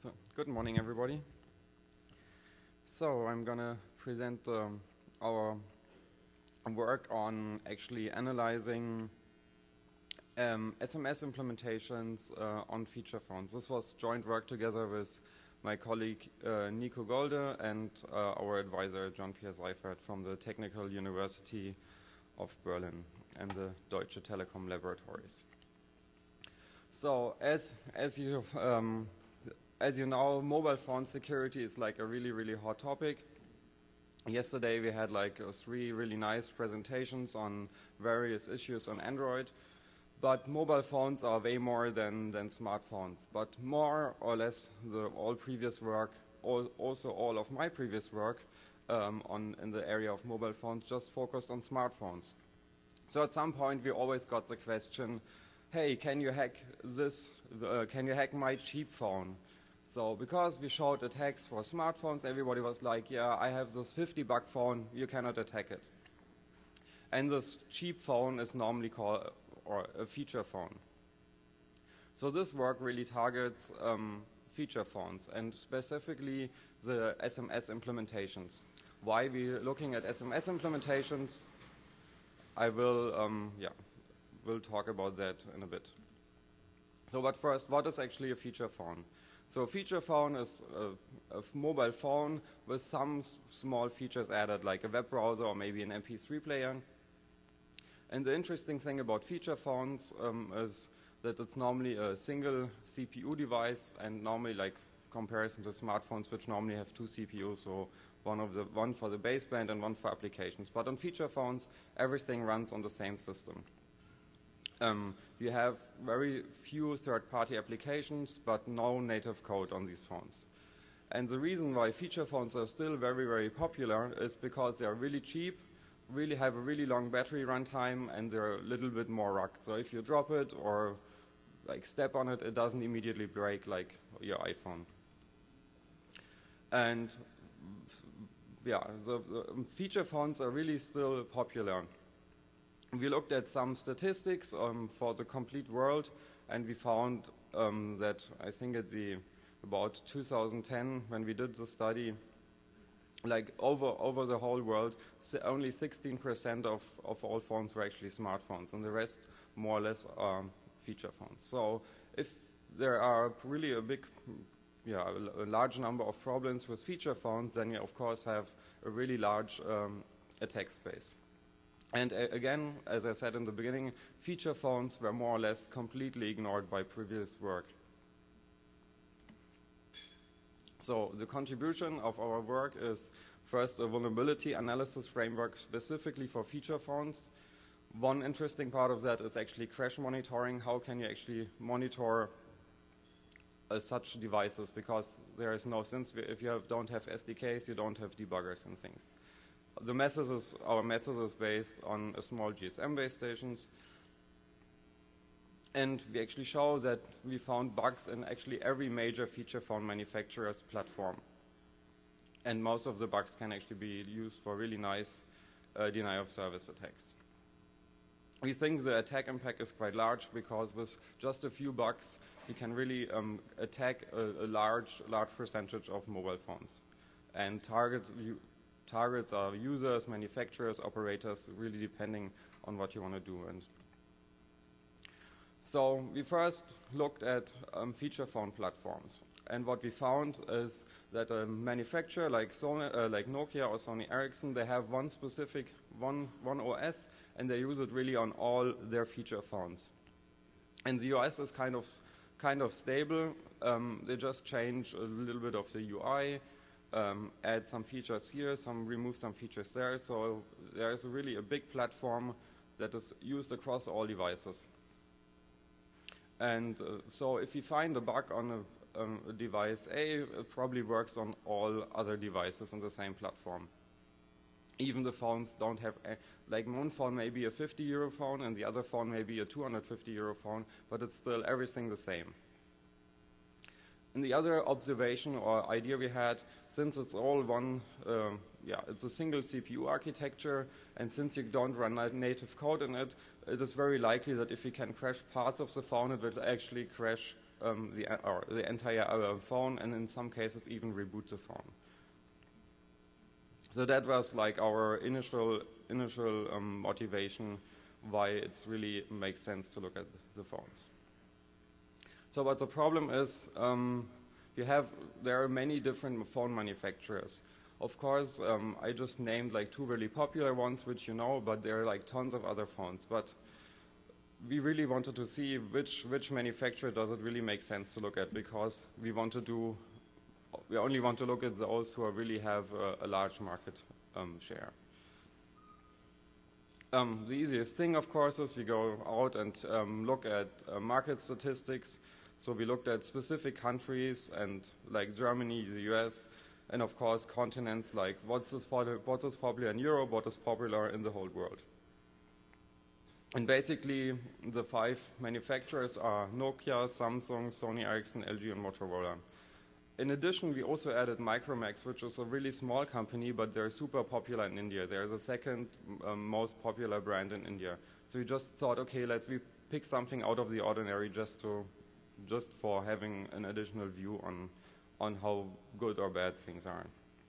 So, good morning, everybody. So, I'm gonna present our work on actually analyzing SMS implementations on feature phones. This was joint work together with my colleague Nico Golde and our advisor John-Pierre Seifert from the Technical University of Berlin and the Deutsche Telekom Laboratories. So, as you know, mobile phone security is like a really hot topic. Yesterday we had like 3 really nice presentations on various issues on Android. But mobile phones are way more than smartphones. But more or less all previous work, also all of my previous work in the area of mobile phones just focused on smartphones. So at some point we always got the question, hey, can you hack this? Can you hack my cheap phone? So because we showed attacks for smartphones, everybody was like, yeah, I have this $50 phone, you cannot attack it. And this cheap phone is normally called or a feature phone. So this work really targets feature phones and specifically the SMS implementations. Why we're looking at SMS implementations, I will talk about that in a bit. So but first, what is actually a feature phone? So a feature phone is a mobile phone with some small features added, like a web browser or maybe an MP3 player. And the interesting thing about feature phones is that it's normally a single CPU device, and normally, like comparison to smartphones, which normally have 2 CPUs, so one for the baseband and one for applications. But on feature phones, everything runs on the same system. You have very few third-party applications, but no native code on these phones. And the reason why feature phones are still very popular is because they are really cheap, really have a really long battery runtime, and they're a little bit more rugged. So if you drop it or like step on it, it doesn't immediately break like your iPhone. And yeah, the feature phones are really still popular. We looked at some statistics for the complete world, and we found that I think at about 2010, when we did the study, like over the whole world, only 16% of all phones were actually smartphones, and the rest more or less are feature phones. So if there are really a large number of problems with feature phones, then you of course have a really large attack space. And again, as I said in the beginning, feature phones were more or less completely ignored by previous work. So the contribution of our work is first a vulnerability analysis framework specifically for feature phones. One interesting part of that is actually crash monitoring. How can you actually monitor such devices? Because there is no sense if you don't have SDKs, you don't have debuggers and things. Our method is based on a small GSM base stations. And we actually show that we found bugs in actually every major feature phone manufacturer's platform. And most of the bugs can actually be used for really nice denial of service attacks. We think the attack impact is quite large because with just a few bugs, we can really attack a large percentage of mobile phones. And targets are users, manufacturers, operators, really depending on what you want to do. And so we first looked at feature phone platforms. And what we found is that a manufacturer like Nokia or Sony Ericsson, they have one specific one OS, and they use it really on all their feature phones. And the OS is kind of stable. They just change a little bit of the UI, add some features here, remove some features there. So there is really a big platform that is used across all devices. And so if you find a bug on a device A, it probably works on all other devices on the same platform. Even the phones don't have, like one phone may be a €50 phone and the other phone may be a €250 phone, but it's still everything the same. And the other observation or idea we had, since it's all it's a single CPU architecture, and since you don't run native code in it, it is very likely that if you can crash parts of the phone, it will actually crash the entire phone, and in some cases even reboot the phone. So that was like our initial motivation why it's really makes sense to look at the phones. So what the problem is, there are many different phone manufacturers. Of course, I just named like 2 really popular ones, which you know, but there are like tons of other phones. But we really wanted to see which manufacturer does it really make sense to look at, because we only want to look at those who really have a large market share. The easiest thing, of course, is we go out and look at market statistics. So we looked at specific countries and like Germany, the US, and of course continents like what is popular in Europe, what is popular in the whole world. And basically the 5 manufacturers are Nokia, Samsung, Sony Ericsson, LG, and Motorola. In addition, we also added Micromax, which is a really small company, but they're super popular in India. They're the second most popular brand in India. So we just thought, okay, we pick something out of the ordinary just for having an additional view on how good or bad things are.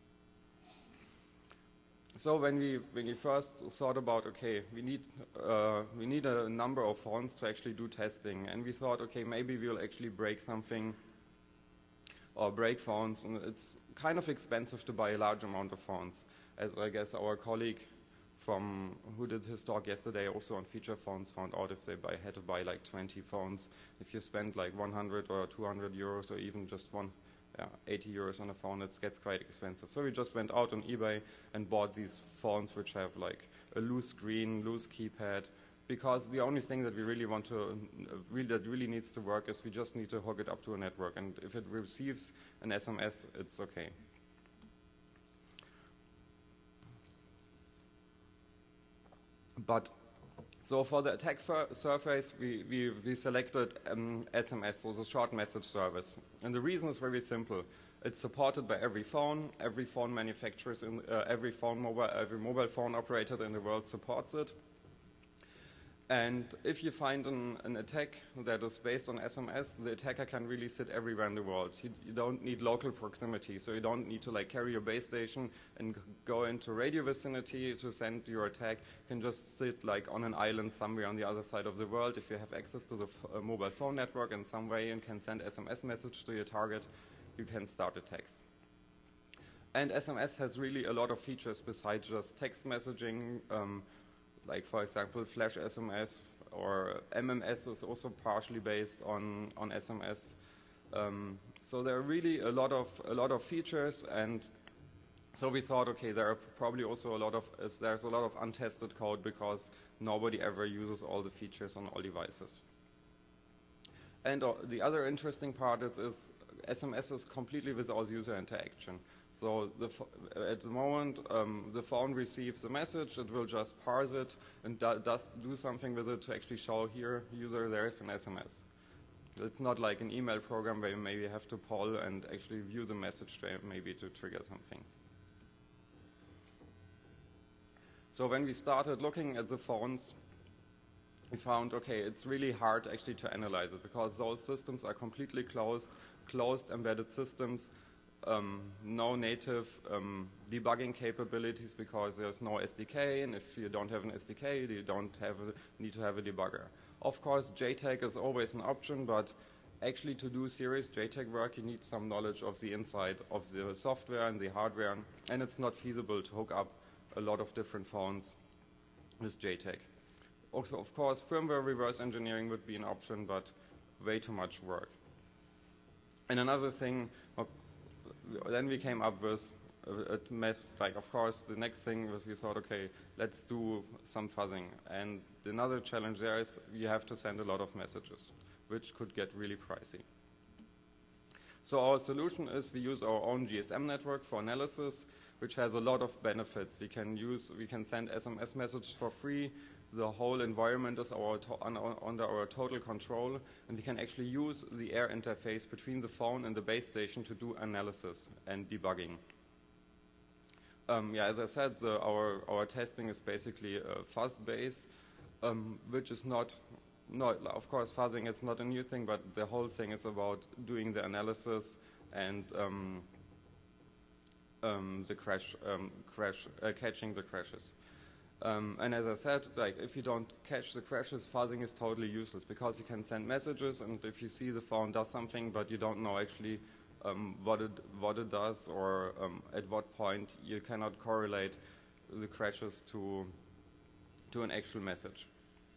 So when we first thought about, okay, we need a number of phones to actually do testing, and we thought, okay, maybe we'll actually break something or break phones, and it's kind of expensive to buy a large amount of phones, as I guess our colleague who did his talk yesterday also on feature phones found out if they had to buy like 20 phones. If you spend like 100 or 200 euros or even just 80 euros on a phone, it gets quite expensive. So we just went out on eBay and bought these phones which have like a loose screen, loose keypad, because the only thing that we really that really needs to work is we just need to hook it up to a network, and if it receives an SMS, it's okay. But so for the attack surface, we selected SMS, so the short message service. And the reason is very simple. It's supported by every phone manufacturer, every mobile phone operator in the world supports it. And if you find an attack that is based on SMS, the attacker can really sit everywhere in the world. You don't need local proximity, so you don't need to like carry your base station and go into radio vicinity to send your attack. You can just sit like on an island somewhere on the other side of the world. If you have access to the mobile phone network in some way and can send SMS message to your target, you can start attacks. And SMS has really a lot of features besides just text messaging. Like for example, Flash SMS or MMS is also partially based on SMS. So there are really a lot of features, and so we thought, okay, there are probably also there's a lot of untested code because nobody ever uses all the features on all devices. And the other interesting part is SMS is completely without user interaction. So at the moment, the phone receives a message, it will just parse it and do something with it to actually show here, user, there's an SMS. It's not like an email program where you maybe have to poll and actually view the message maybe to trigger something. So when we started looking at the phones, we found, okay, it's really hard actually to analyze it because those systems are completely closed embedded systems. No native debugging capabilities because there's no SDK, and if you don't have an SDK, you need to have a debugger. Of course, JTAG is always an option, but actually to do serious JTAG work, you need some knowledge of the inside of the software and the hardware, and it's not feasible to hook up a lot of different phones with JTAG. Also, of course, firmware reverse engineering would be an option, but way too much work. And another thing, then we came up with a mess, like of course the next thing was we thought, okay, let's do some fuzzing. And another challenge there is you have to send a lot of messages, which could get really pricey. So our solution is we use our own GSM network for analysis, which has a lot of benefits. We can send SMS messages for free. The whole environment is under our total control, and we can actually use the air interface between the phone and the base station to do analysis and debugging. As I said, our testing is basically a fuzz base, which is not no, of course, fuzzing is not a new thing, but the whole thing is about doing the analysis and the catching the crashes. And as I said, like if you don't catch the crashes, fuzzing is totally useless because you can send messages, and if you see the phone does something, but you don't know actually what it does, or at what point, you cannot correlate the crashes to an actual message.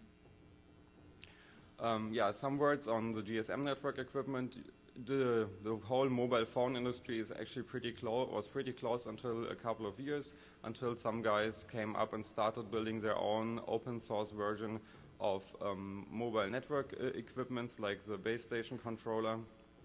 Yeah, some words on the GSM network equipment. The whole mobile phone industry is actually was pretty close until a couple of years, until some guys came up and started building their own open source version of mobile network equipments like the base station controller.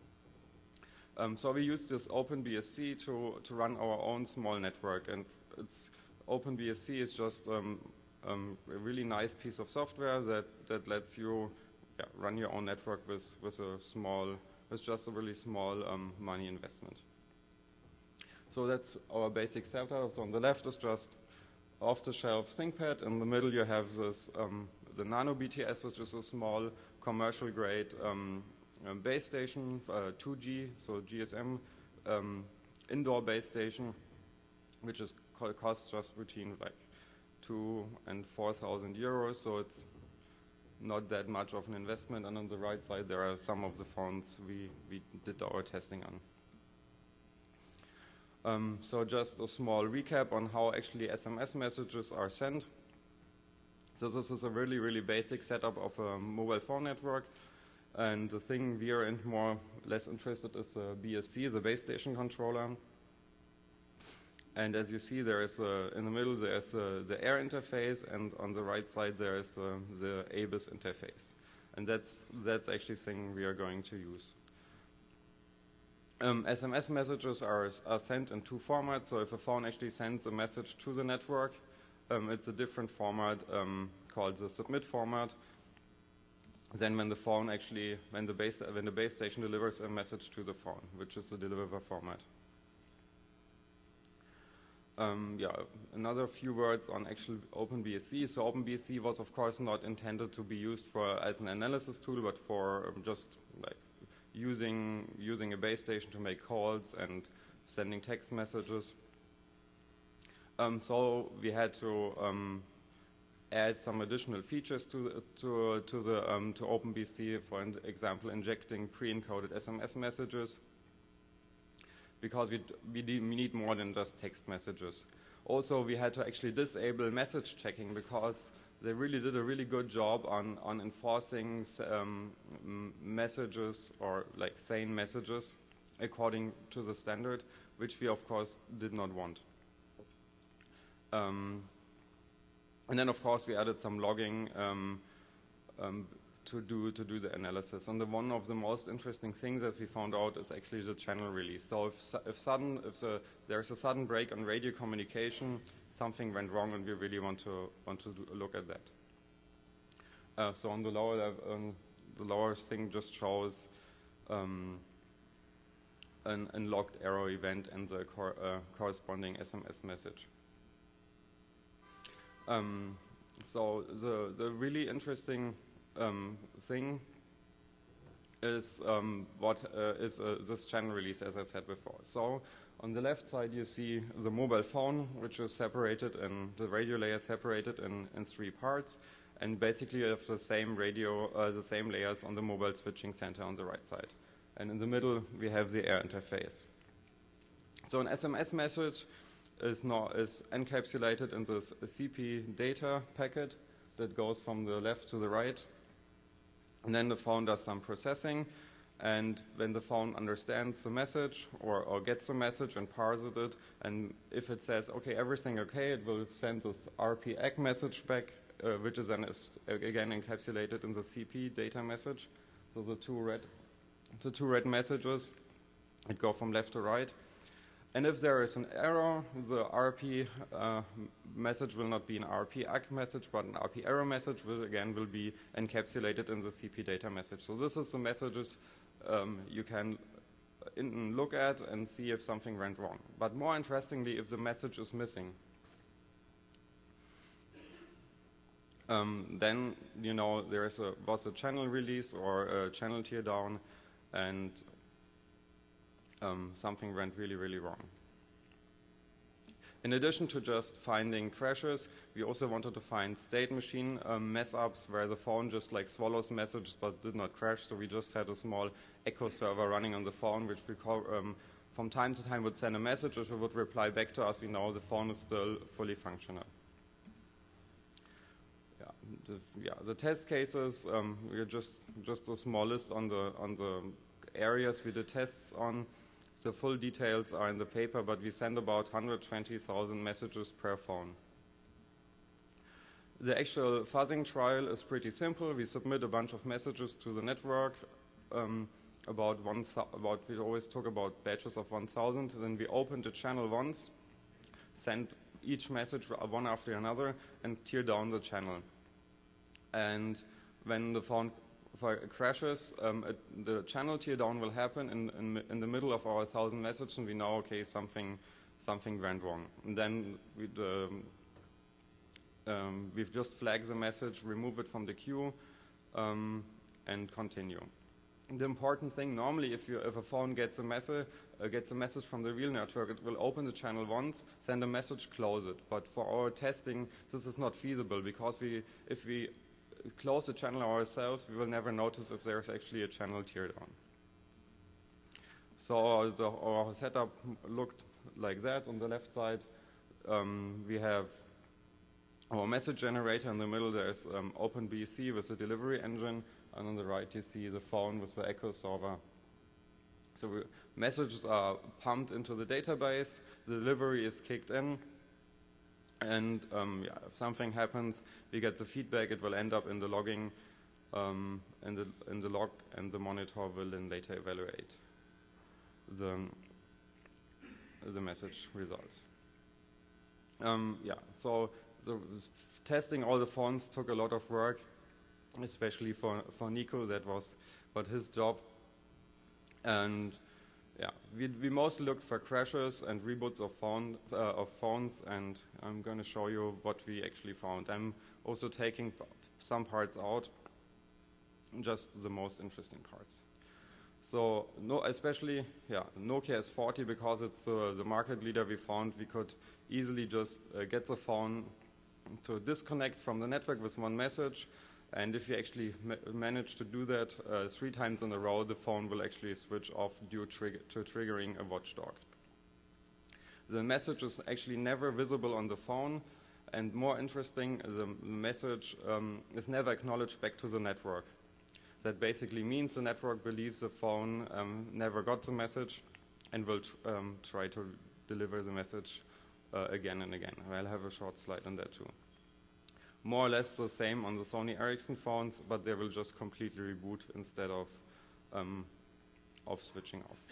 So we use this OpenBSC to run our own small network, and OpenBSC is just a really nice piece of software that lets you run your own network with just a really small money investment. So that's our basic setup. So on the left is just off-the-shelf ThinkPad. In the middle you have this the Nano BTS, which is a small commercial-grade base station, 2G, so GSM indoor base station, which costs just between like 2,000 and 4,000 euros. So it's not that much of an investment. And on the right side there are some of the phones we did our testing on. So just a small recap on how actually SMS messages are sent. So this is a really, really basic setup of a mobile phone network. And the thing we are more or less interested is the BSC, the base station controller. And as you see, there is in the middle there is the air interface, and on the right side there is the ABIS interface. And that's actually the thing we are going to use. SMS messages are sent in two formats. So if a phone actually sends a message to the network, it's a different format called the submit format. Then when the phone actually, when the base station delivers a message to the phone, which is the deliver format. Another few words on actual OpenBSC. So OpenBSC was of course not intended to be used as an analysis tool, but for just like using a base station to make calls and sending text messages. So we had to add some additional features to OpenBSC, for example, injecting pre-encoded SMS messages, because we need more than just text messages. Also, we had to actually disable message checking, because they really did a really good job on enforcing messages, or like sane messages, according to the standard, which we of course did not want. And then of course we added some logging to do the analysis. And one of the most interesting things that we found out is actually the channel release. So if there's a sudden break on radio communication, something went wrong, and we really want to look at that. So on the lower level, the lower thing just shows an logged error event and the corresponding SMS message. So the really interesting thing is this channel release, as I said before. So on the left side you see the mobile phone, which is separated, and the radio layer separated in 3 parts, and basically you have the same the same layers on the mobile switching center on the right side. And in the middle we have the air interface. So an SMS message is encapsulated in this CP data packet that goes from the left to the right. And then the phone does some processing, and when the phone understands the message or gets the message and parses it, and if it says, okay, everything okay, it will send this RPAC message back, which is then again encapsulated in the CP data message. So the two red messages, it go from left to right. And if there is an error, the RP message will not be an RPAC message, but an RP error message, which will be encapsulated in the CP data message. So this is the messages you can look at and see if something went wrong. But more interestingly, if the message is missing. Then, you know, was a channel release or a channel tear down, and something went really, really wrong. In addition to just finding crashes, we also wanted to find state machine mess-ups where the phone just like swallows messages but did not crash. So we just had a small echo server running on the phone, which we call, from time to time would send a message, which would reply back to us. We know the phone is still fully functional. The test cases, we're just a small list on the areas we did tests on. The full details are in the paper, but we send about 120,000 messages per phone. The actual fuzzing trial is pretty simple. We submit a bunch of messages to the network, we always talk about batches of 1,000. Then we open the channel once, send each message one after another, and tear down the channel. And when the phone crashes, the channel tear down will happen in the middle of our 1,000 messages, and we know, okay, something went wrong. And then we've just flagged the message, remove it from the queue, and continue. The important thing, normally, if a phone gets a message from the real network, it will open the channel once, send a message, close it. But for our testing, this is not feasible, because if we close the channel ourselves, we will never notice if there's actually a channel teardown. So our setup looked like that. On the left side, we have our message generator. In the middle, there's OpenBSC with the delivery engine, and on the right, you see the phone with the echo server. So messages are pumped into the database, the delivery is kicked in, and if something happens, we get the feedback. It will end up in the logging, in the log, and the monitor will then later evaluate the message results. So testing all the phones took a lot of work, especially for Nico. That was his job, and we mostly looked for crashes and reboots of phones, and I'm going to show you what we actually found. I'm also taking some parts out, just the most interesting parts. So, especially Nokia S40, because it's the market leader. We found we could easily just get the phone to disconnect from the network with one message. And if you actually manage to do that 3 times in a row, the phone will actually switch off due to triggering a watchdog. The message is actually never visible on the phone, and more interesting, the message is never acknowledged back to the network. That basically means the network believes the phone never got the message and will try to deliver the message again and again. I'll have a short slide on that too. More or less the same on the Sony Ericsson phones, but they will just completely reboot instead of switching off.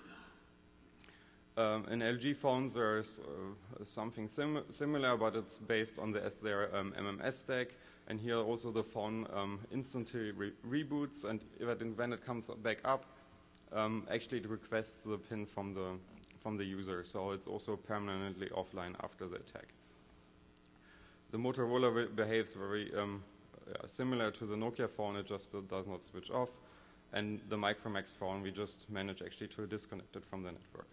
In LG phones, there's something similar, but it's based on their MMS stack. And here also the phone instantly reboots, and when it comes back up, actually it requests the PIN from the user. So it's also permanently offline after the attack. The Motorola behaves very similar to the Nokia phone. It just does not switch off. And the Micromax phone, we just managed actually to disconnect it from the network.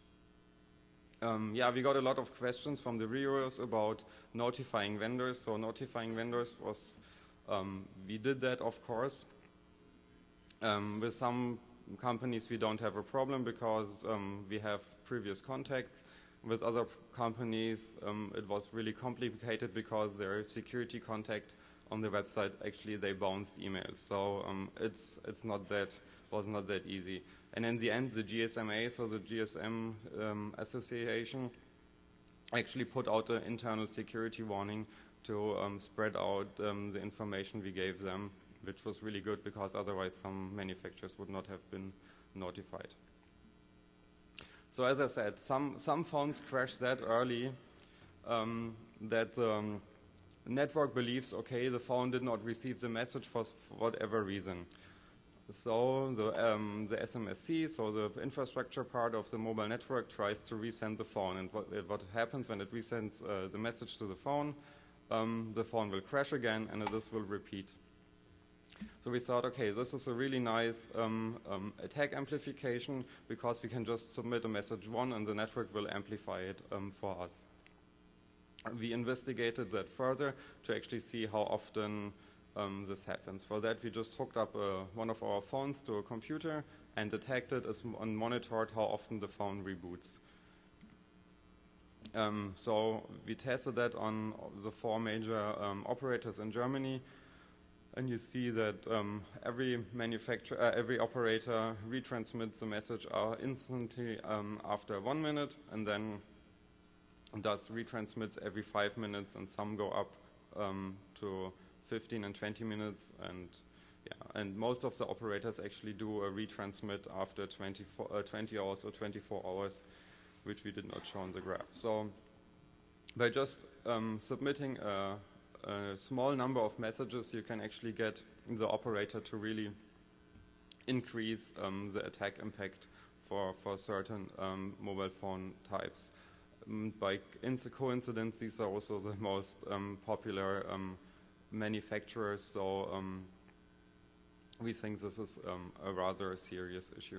We got a lot of questions from the reviewers about notifying vendors. So notifying vendors was, we did that, of course. With some companies, we don't have a problem because we have previous contacts. With other companies, it was really complicated because their security contact on the website, actually they bounced emails. So was not that easy. And in the end, the GSMA, so the GSM Association, actually put out an internal security warning to spread out the information we gave them, which was really good because otherwise some manufacturers would not have been notified. So as I said, some phones crash that early that the network believes, okay, the phone did not receive the message for whatever reason. So the SMSC, so the infrastructure part of the mobile network, tries to resend the phone. And what happens when it resends the message to the phone, the phone will crash again, and this will repeat. So we thought, okay, this is a really nice attack amplification, because we can just submit a message 1 and the network will amplify it for us. We investigated that further to actually see how often this happens. For that, we just hooked up one of our phones to a computer and detected and monitored how often the phone reboots. So we tested that on the 4 major operators in Germany, and you see that every operator retransmits the message instantly after 1 minute, and then does retransmits every 5 minutes, and some go up to 15 and 20 minutes, and most of the operators actually do a retransmit after 20 hours or 24 hours, which we did not show on the graph. So by just submitting a small number of messages, you can actually get the operator to really increase the attack impact for certain mobile phone types. By coincidence, these are also the most popular manufacturers, so we think this is a rather serious issue.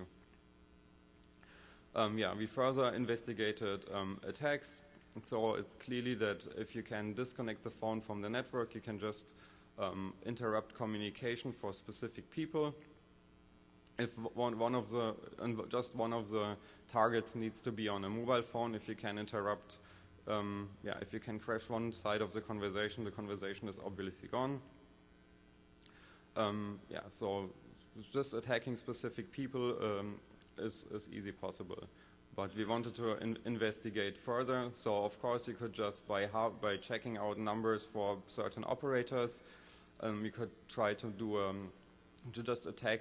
We further investigated attacks. So it's clearly that if you can disconnect the phone from the network, you can just interrupt communication for specific people. If just one of the targets needs to be on a mobile phone, if you can interrupt, if you can crash one side of the conversation is obviously gone. So just attacking specific people is easy possible. But we wanted to investigate further. So of course you could just by checking out numbers for certain operators, we could try to do to just attack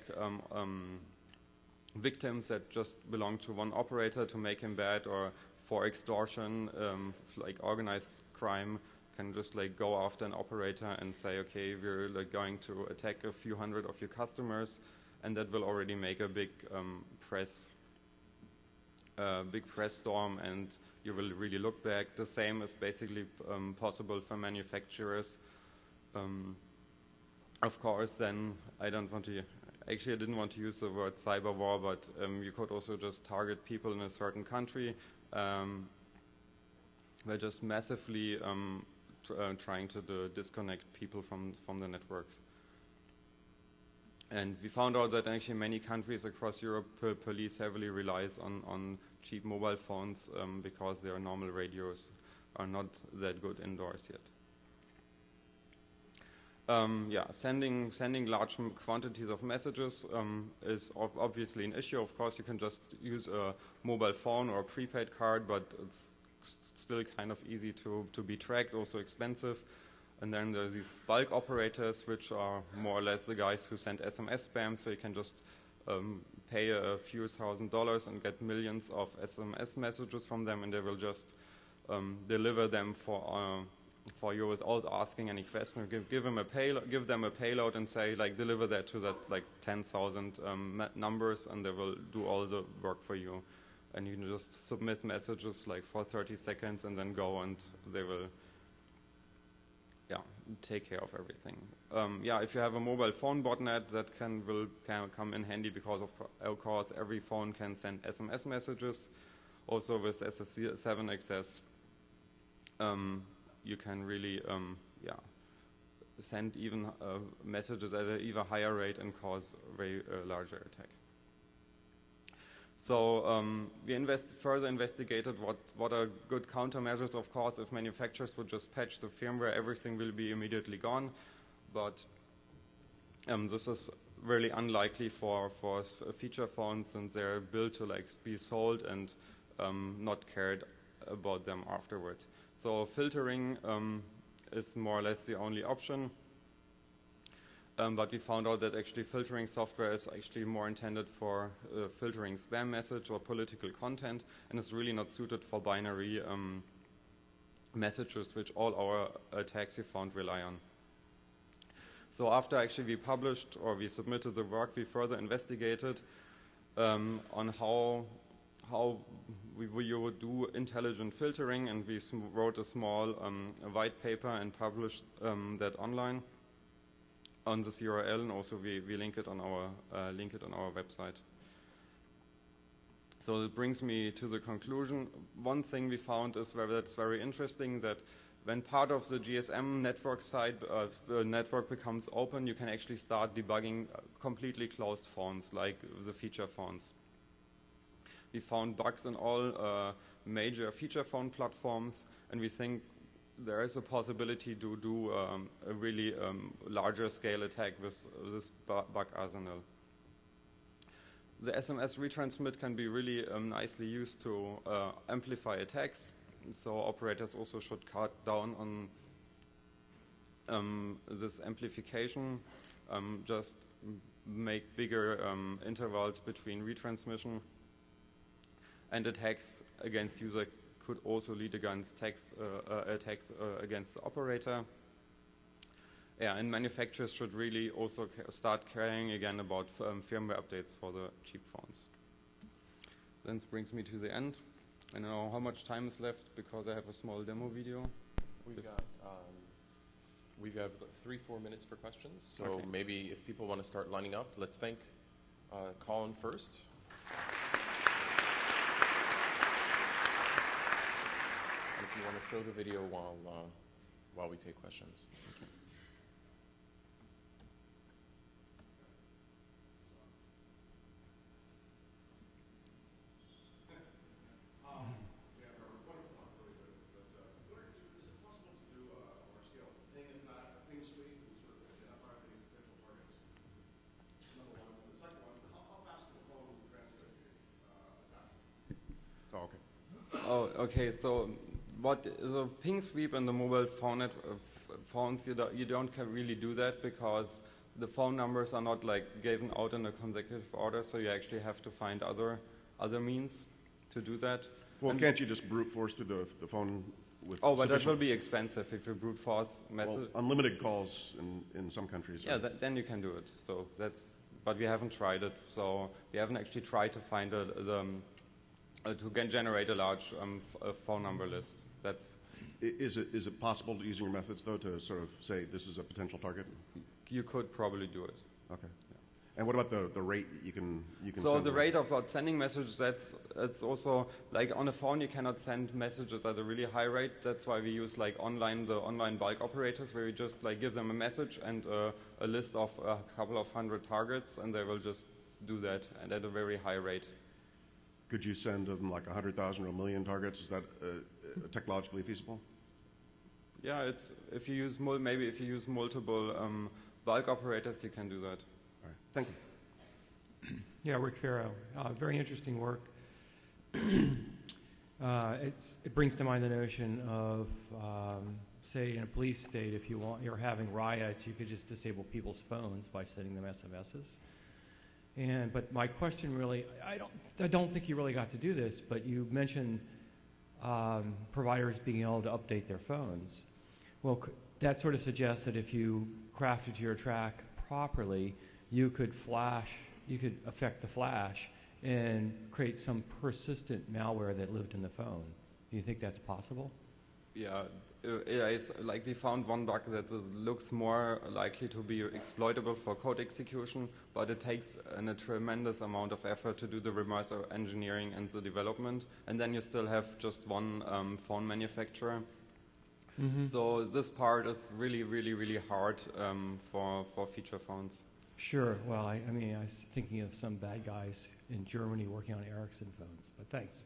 victims that just belong to one operator to make him bad, or for extortion, like organized crime, can just like go after an operator and say, okay, we're like going to attack a few hundred of your customers, and that will already make a big press storm, and you will really look back. The same is basically possible for manufacturers. Of course, then I didn't want to use the word cyber war, but you could also just target people in a certain country by just massively trying to disconnect people from the networks. And we found out that actually many countries across Europe, police heavily relies on cheap mobile phones because their normal radios are not that good indoors yet. Sending large quantities of messages is obviously an issue. Of course, you can just use a mobile phone or a prepaid card, but it's still kind of easy to be tracked, also expensive. And then there's these bulk operators, which are more or less the guys who send SMS spam, so you can just pay a few $1,000s and get millions of SMS messages from them, and they will just deliver them for you without asking any question. Give them a payload and say, like, deliver that to that like 10,000 numbers, and they will do all the work for you. And you can just submit messages like for 30 seconds and then go, and they will take care of everything. If you have a mobile phone botnet, that will come in handy, because of course every phone can send SMS messages. Also with SSC7 access, you can really send even messages at an even higher rate and cause a very larger attack. So we further investigated what are good countermeasures. Of course, if manufacturers would just patch the firmware, everything will be immediately gone. But this is really unlikely for feature phones, since they're built to like be sold and not cared about them afterward. So filtering is more or less the only option. But we found out that actually filtering software is actually more intended for filtering spam message or political content, and it's really not suited for binary messages, which all our attacks we found rely on. So after actually we published or we submitted the work, we further investigated on how how we would do intelligent filtering, and we wrote a small white paper and published that online on this URL, and also we link it on our website. So it brings me to the conclusion. One thing we found is that's very interesting, that when part of the GSM network side network becomes open, you can actually start debugging completely closed phones, like the feature phones. We found bugs in all major feature phone platforms, and we think there is a possibility to do a really larger scale attack with this bug arsenal. The SMS retransmit can be really nicely used to amplify attacks, so operators also should cut down on this amplification, just make bigger intervals between retransmission, and attacks against user could also lead against attacks against the operator. Yeah, and manufacturers should really also start caring again about firmware updates for the cheap phones. Then this brings me to the end. I don't know how much time is left because I have a small demo video. We have 3-4 minutes for questions, so okay. Maybe if people want to start lining up, let's thank Colin first. And if you want to show the video while we take questions. Okay. Oh, okay. So, what the ping sweep and the mobile phone phones, you don't really do that because the phone numbers are not like given out in a consecutive order. So you actually have to find other means to do that. Well, and can't you just brute force through the phone with? Oh, but that will be expensive if you brute force message. Well, unlimited calls in some countries. Yeah, then you can do it. So that's. But we haven't tried it. So we haven't actually tried to find to generate a large phone number list. That's. Is it possible using your methods though to sort of say this is a potential target? You could probably do it. Okay. Yeah. And what about the rate you can? So send the rate about sending messages, that's also like on a phone you cannot send messages at a really high rate. That's why we use like the online bulk operators, where you just like give them a message and a list of a couple of hundred targets, and they will just do that, and at a very high rate. Could you send them like 100,000 or 1 million targets? Is that technologically feasible? Yeah, it's if you use multiple bulk operators, you can do that. All right, thank you. Yeah, Rick Farrow. Very interesting work. It brings to mind the notion of, say, in a police state, if you're having riots, you could just disable people's phones by sending them SMSs. But my question really, I don't think you really got to do this, but you mentioned providers being able to update their phones. Well, that sort of suggests that if you crafted your attack properly, you could affect the flash and create some persistent malware that lived in the phone. Do you think that's possible? Yeah, it's like we found one bug that looks more likely to be exploitable for code execution, but it takes a tremendous amount of effort to do the reverse engineering and the development, and then you still have just one phone manufacturer. Mm-hmm. So this part is really, really, really hard for feature phones. Sure. Well, I mean, I was thinking of some bad guys in Germany working on Ericsson phones, but thanks.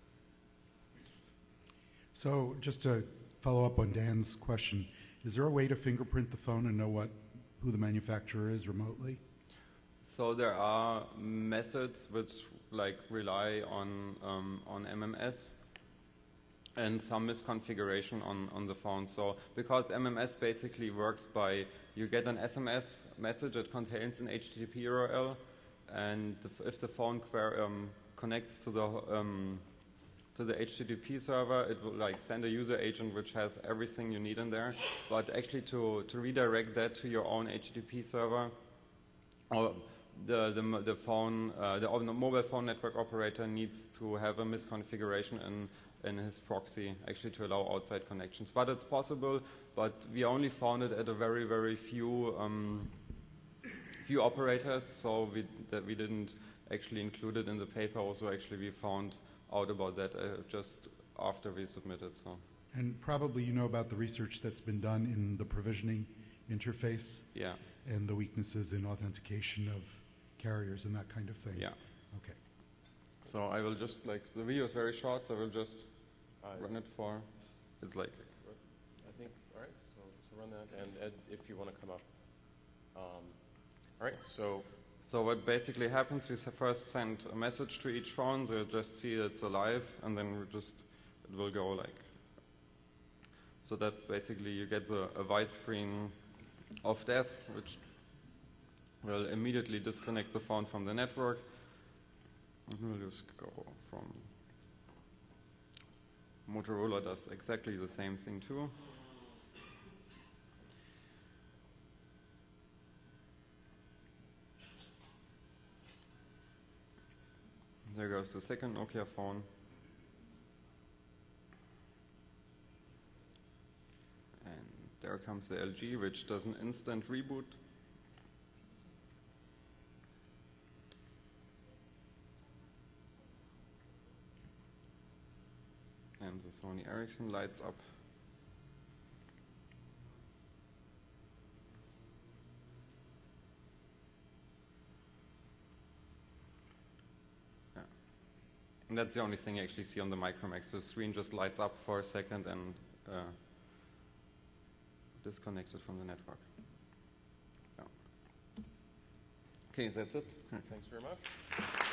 So just to follow up on Dan's question, is there a way to fingerprint the phone and know who the manufacturer is remotely? So there are methods which like rely on MMS and some misconfiguration on the phone. So because MMS basically works by, you get an SMS message that contains an HTTP URL, and if the phone connects to the HTTP server, it will like send a user agent which has everything you need in there. But actually to redirect that to your own HTTP server, or the phone, the mobile phone network operator needs to have a misconfiguration in his proxy actually to allow outside connections. But it's possible, but we only found it at a very, very few operators, so we didn't actually include it in the paper. Also, actually, we found out about that just after we submitted. So. And probably you know about the research that's been done in the provisioning interface. Yeah. And the weaknesses in authentication of carriers and that kind of thing. Yeah. Okay. So I will just, like, the video is very short, so I will just run it for, it's like. I think, all right, so run that. And Ed, if you want to come up. All right, so. So what basically happens, we first send a message to each phone, so you just see it's alive, and then it will go like, so that basically you get a widescreen of death, which will immediately disconnect the phone from the network. And we'll just go from Motorola does exactly the same thing too. There goes the second Nokia phone. And there comes the LG, which does an instant reboot. And the Sony Ericsson lights up. And that's the only thing you actually see on the Micromax. The screen just lights up for a second and disconnected from the network. Yeah. Okay, that's it. Thanks very much.